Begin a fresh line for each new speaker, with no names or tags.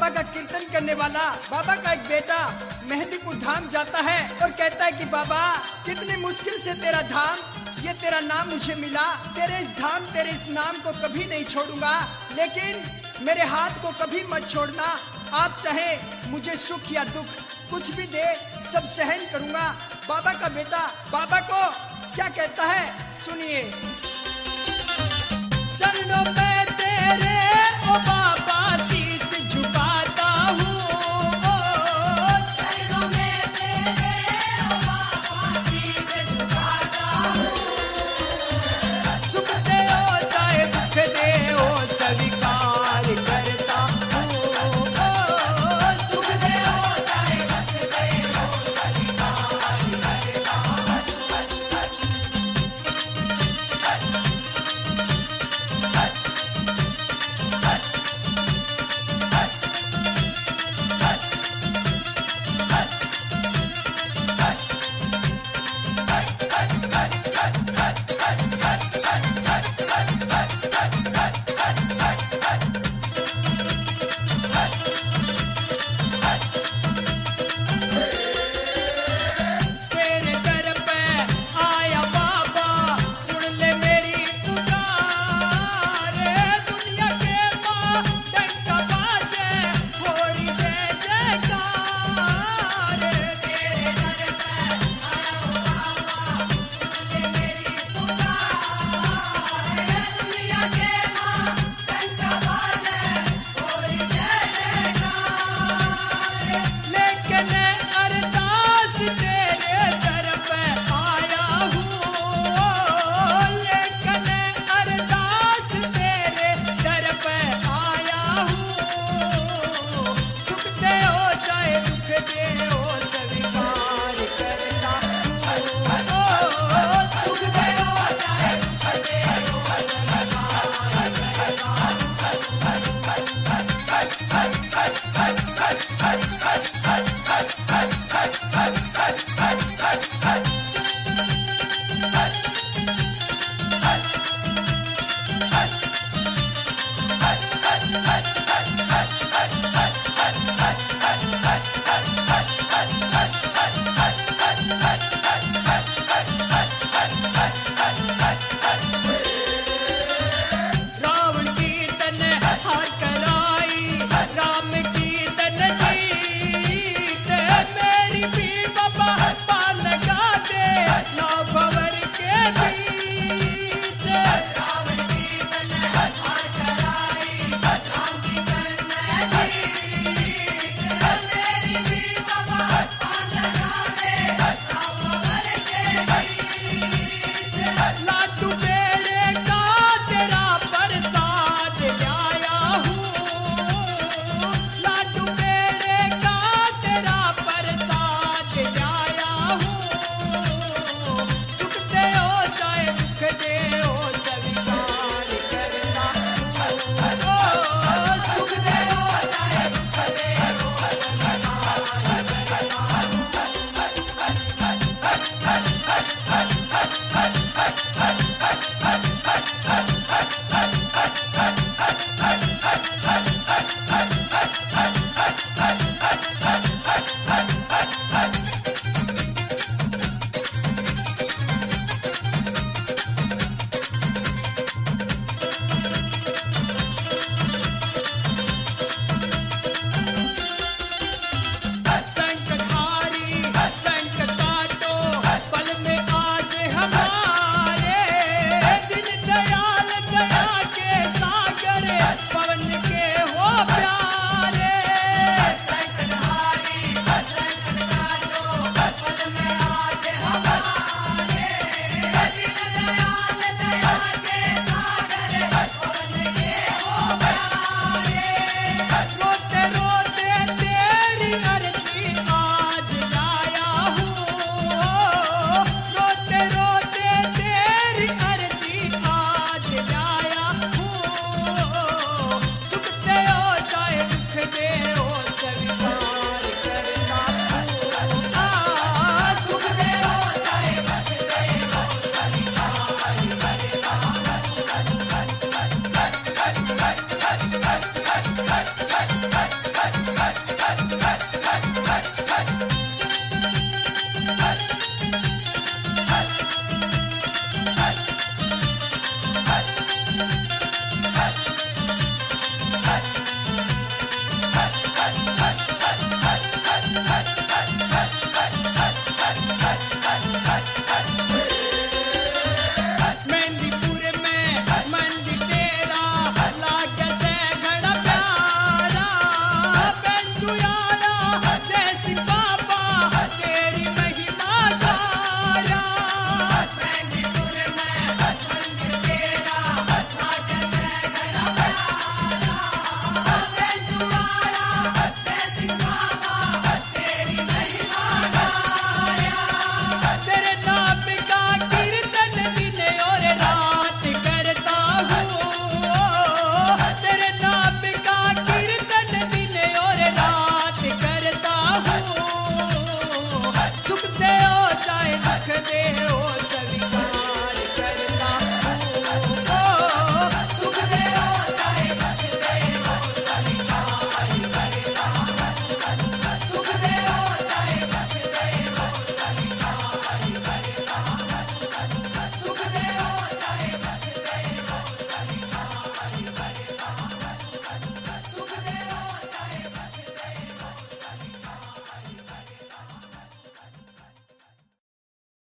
बाबा का कीर्तन करने वाला बाबा का एक बेटा मेहंदीपुर धाम जाता है और कहता है कि बाबा कितनी मुश्किल से तेरा धाम, ये तेरा नाम मुझे मिला, तेरे इस धाम तेरे इस नाम को कभी नहीं छोड़ूंगा, लेकिन मेरे हाथ को कभी मत छोड़ना। आप चाहे मुझे सुख या दुख कुछ भी दे, सब सहन करूंगा। बाबा का बेटा बाबा को क्या कहता है सुनिए। चरणों पे तेरे ओ बाबा शीश झुकाता हूँ,
चरणों में तेरे ओ बाबा शीश झुकाता हूँ।
सुख दे ओ चाहे दुख दे ओ स्वीकार करता हूँ,
सुख दे ओ चाहे दुख दे ओ स्वीकार करता हूँ।
दे